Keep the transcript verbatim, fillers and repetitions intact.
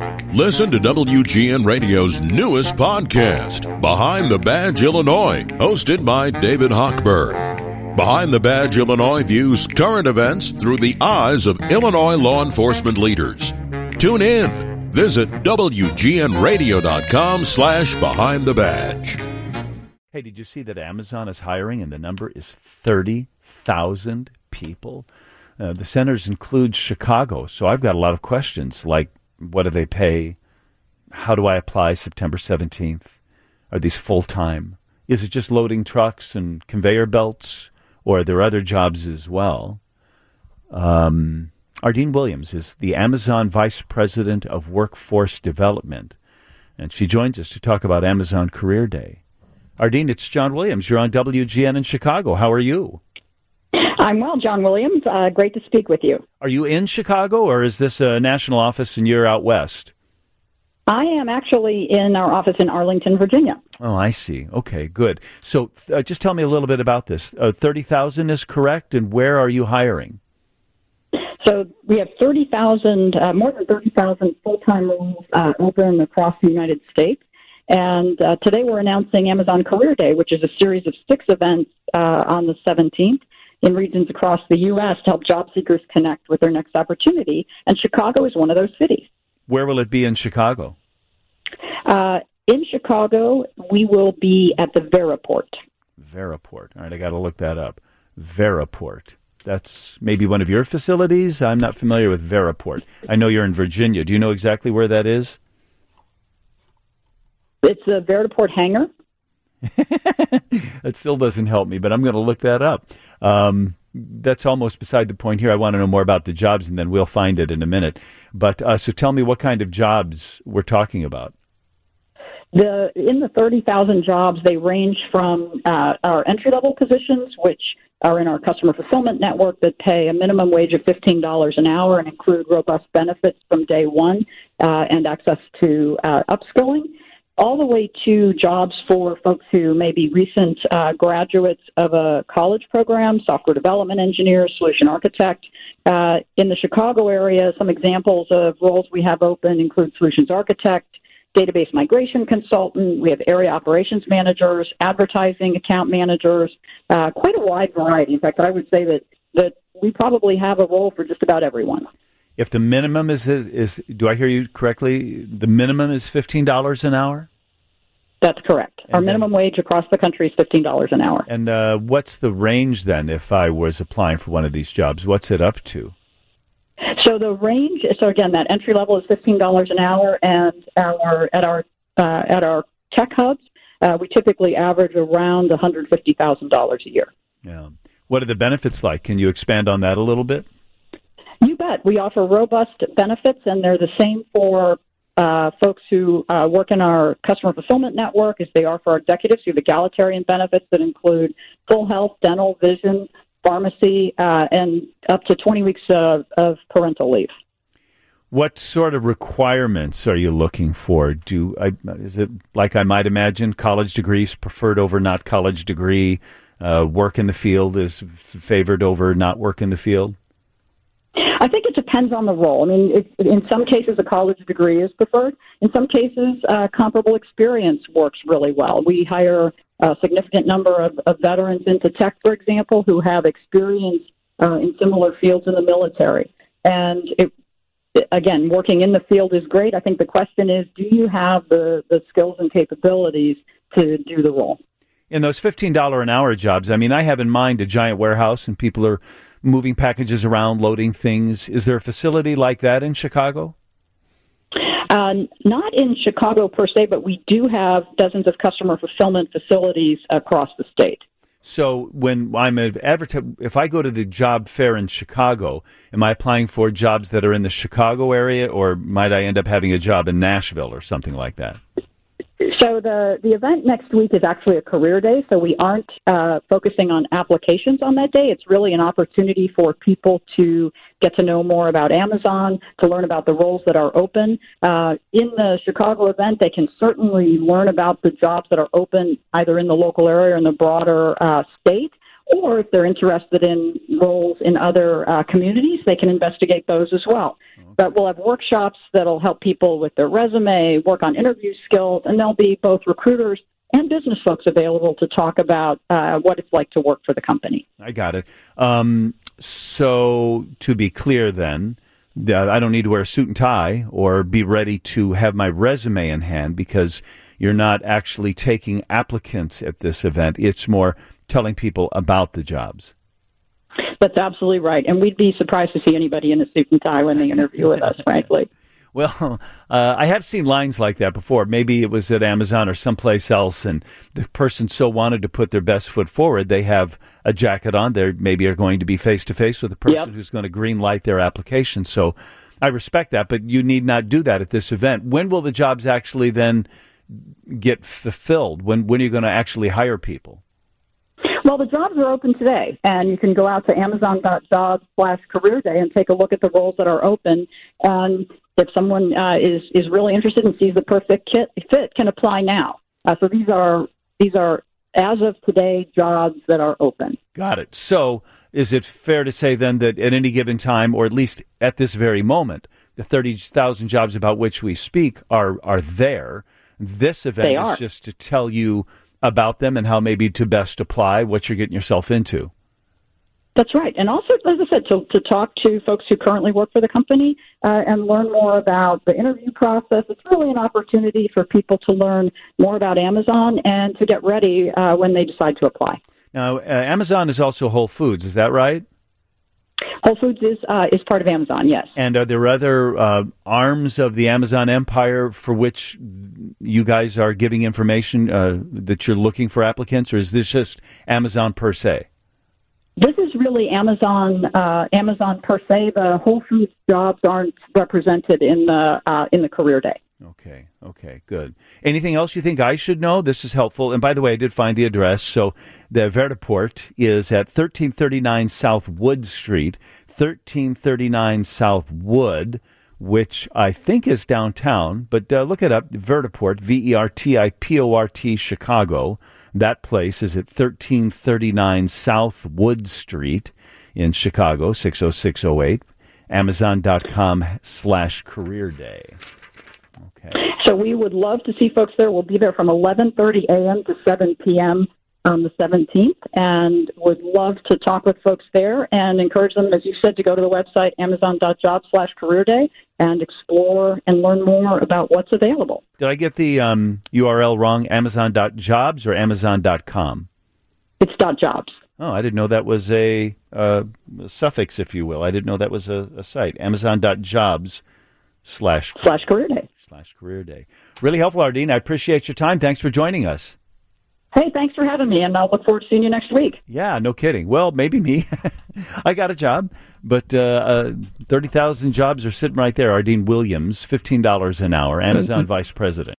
Listen to W G N Radio's newest podcast, Behind the Badge Illinois, hosted by David Hochberg. Behind the Badge Illinois views current events through the eyes of Illinois law enforcement leaders. Tune in. Visit W G N radio dot com slash behind the badge. Hey, did you see that Amazon is hiring and the number is thirty thousand people? Uh, the centers include Chicago, so I've got a lot of questions like, what do they pay? How do I apply September seventeenth? Are these full-time? Is it just loading trucks and conveyor belts, or are there other jobs as well? Um, Ardeen Williams is the Amazon Vice President of Workforce Development, and she joins us to talk about Amazon Career Day. Ardeen, it's John Williams. You're on W G N in Chicago. How are you? I'm well, John Williams. Uh, great to speak with you. Are you in Chicago, or is this a national office and you're out west? I am actually in our office in Arlington, Virginia. Oh, I see. Okay, good. So uh, just tell me a little bit about this. Uh, thirty thousand is correct, and where are you hiring? So we have thirty thousand, uh, more than thirty thousand full-time roles uh, open across the United States. And uh, today we're announcing Amazon Career Day, which is a series of six events uh, on the seventeenth in regions across the U S to help job seekers connect with their next opportunity. And Chicago is one of those cities. Where will it be in Chicago? Uh, in Chicago, we will be at the Veriport. Veriport. All right, I got to look that up. Veriport. That's maybe one of your facilities? I'm not familiar with Veriport. I know you're in Virginia. Do you know exactly where that is? It's the Veriport hangar. That still doesn't help me, but I'm going to look that up. Um, that's almost beside the point here. I want to know more about the jobs, and then we'll find it in a minute. But uh, so tell me what kind of jobs we're talking about. The in the thirty thousand jobs, they range from uh, our entry-level positions, which are in our customer fulfillment network that pay a minimum wage of fifteen dollars an hour and include robust benefits from day one uh, and access to uh, upskilling, all the way to jobs for folks who may be recent uh, graduates of a college program, software development engineer, solution architect. Uh, in the Chicago area, some examples of roles we have open include solutions architect, database migration consultant. We have area operations managers, advertising account managers, uh, quite a wide variety. In fact, I would say that, that we probably have a role for just about everyone. If the minimum is, is, do I hear you correctly, the minimum is fifteen dollars an hour? That's correct. And Our then, minimum wage across the country is fifteen dollars an hour. And uh, what's the range then if I was applying for one of these jobs? What's it up to? So the range, so again, that entry level is fifteen dollars an hour, and our at our uh, at our tech hubs, uh, we typically average around one hundred fifty thousand dollars a year. Yeah. What are the benefits like? Can you expand on that a little bit? You bet. We offer robust benefits, and they're the same for uh, folks who uh, work in our customer fulfillment network as they are for our executives. We have egalitarian benefits that include full health, dental, vision, pharmacy, uh, and up to twenty weeks of, of parental leave. What sort of requirements are you looking for? Do I, is it like I might imagine college degrees preferred over not college degree? Uh, work in the field is f- favored over not work in the field? I think it depends on the role. I mean, it, in some cases, a college degree is preferred. In some cases, uh, comparable experience works really well. We hire a significant number of, of veterans into tech, for example, who have experience uh, in similar fields in the military. And it, again, working in the field is great. I think the question is, do you have the, the skills and capabilities to do the role? In those fifteen dollars an hour jobs, I mean, I have in mind a giant warehouse and people are moving packages around, loading things. Is there a facility like that in Chicago? Uh, not in Chicago per se, but we do have dozens of customer fulfillment facilities across the state. So when I'm advertising, if I go to the job fair in Chicago, am I applying for jobs that are in the Chicago area, or might I end up having a job in Nashville or something like that? So the, the event next week is actually a career day, so we aren't uh, focusing on applications on that day. It's really an opportunity for people to get to know more about Amazon, to learn about the roles that are open. Uh, in the Chicago event, they can certainly learn about the jobs that are open either in the local area or in the broader uh, state. Or if they're interested in roles in other uh, communities, they can investigate those as well. Okay. But we'll have workshops that'll help people with their resume, work on interview skills, and there'll be both recruiters and business folks available to talk about uh, what it's like to work for the company. I got it. Um, so to be clear then, uh, I don't need to wear a suit and tie or be ready to have my resume in hand because you're not actually taking applicants at this event. It's more telling people about the jobs. That's absolutely right. And we'd be surprised to see anybody in a suit and tie when they interview with us, frankly. Well, uh, I have seen lines like that before. Maybe it was at Amazon or someplace else, and the person so wanted to put their best foot forward, they have a jacket on. They maybe are going to be face-to-face with the person yep. who's going to green light their application. So I respect that, but you need not do that at this event. When will the jobs actually then get fulfilled? When, when are you going to actually hire people? Well, the jobs are open today, and you can go out to amazon.jobs slash career day and take a look at the roles that are open. And if someone uh, is, is really interested and sees the perfect kit, fit, can apply now. Uh, so these are these are, as of today, jobs that are open. Got it. So is it fair to say then that at any given time, or at least at this very moment, the thirty thousand jobs about which we speak are, are there? This event They is are. just to tell you about them and how maybe to best apply what you're getting yourself into. That's right. And also, as I said, to, to talk to folks who currently work for the company uh, and learn more about the interview process. It's really an opportunity for people to learn more about Amazon and to get ready uh, when they decide to apply. Now, uh, Amazon is also Whole Foods, is that right? Whole Foods is uh, is part of Amazon, yes. And are there other uh, arms of the Amazon empire for which you guys are giving information uh, that you're looking for applicants, or is this just Amazon per se? This is really Amazon uh, Amazon per se. The Whole Foods jobs aren't represented in the uh, in the career day. Okay, okay, good. Anything else you think I should know? This is helpful. And by the way, I did find the address. So the Vertiport is at thirteen thirty-nine South Wood Street, thirteen thirty-nine South Wood, which I think is downtown. But uh, look it up, Vertiport, V E R T I P O R T, Chicago. That place is at thirteen thirty-nine South Wood Street in Chicago, six oh six oh eight. Amazon.com slash career day. Okay. So we would love to see folks there. We'll be there from eleven thirty a.m. to seven p.m. on the seventeenth, and would love to talk with folks there and encourage them, as you said, to go to the website amazon.jobs slash career day and explore and learn more about what's available. Did I get the um, U R L wrong, amazon.jobs or amazon dot com? It's .jobs. Oh, I didn't know that was a, uh, a suffix, if you will. I didn't know that was a, a site. Amazon.jobs slash slash career day. Slash career day. Really helpful, Ardeen. I appreciate your time. Thanks for joining us. Hey, thanks for having me, and I'll look forward to seeing you next week. Yeah, no kidding. Well, maybe me. I got a job, but uh, uh, thirty thousand jobs are sitting right there. Ardeen Williams, fifteen dollars an hour, Amazon Vice President.